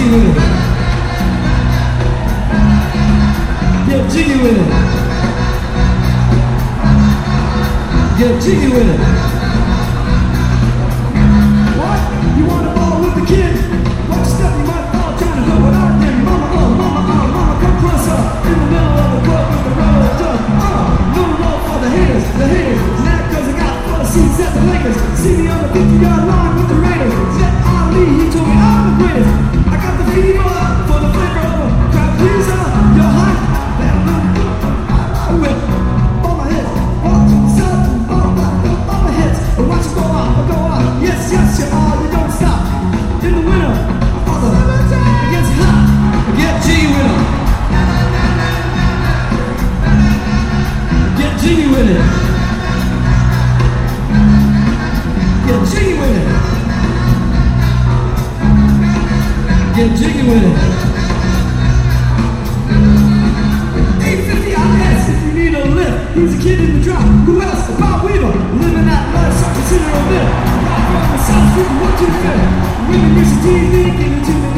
jiggy with it. Get jiggy with it. Get jiggy with it. What? You wanna ball with the kid? Watch your step, you might fall trying to go without them. Mama, come closer. In the middle of the club with the rubber duck. No love for the haters. Not cause I got 4 seats at the Lakers. See me on the 50-yard line with the Raiders. Jet Ali, he told me I'm the greatest. I got the fever for the flavor of a crowd pleaser. You're hot, I whip. On my head, walk to the side, on my head. Watch it go on. Yes, you are, you don't stop. In the winter, it gets hot. Get jiggy with it. Get jiggy with it. Get jiggy with it. Get jiggy with it. 850 IS if you need a lift. He's a kid in the drop. Who else? Bob Weaver. Living that life, so consider a myth. Rock on the South Street, 125. Women use the TV, give it to me.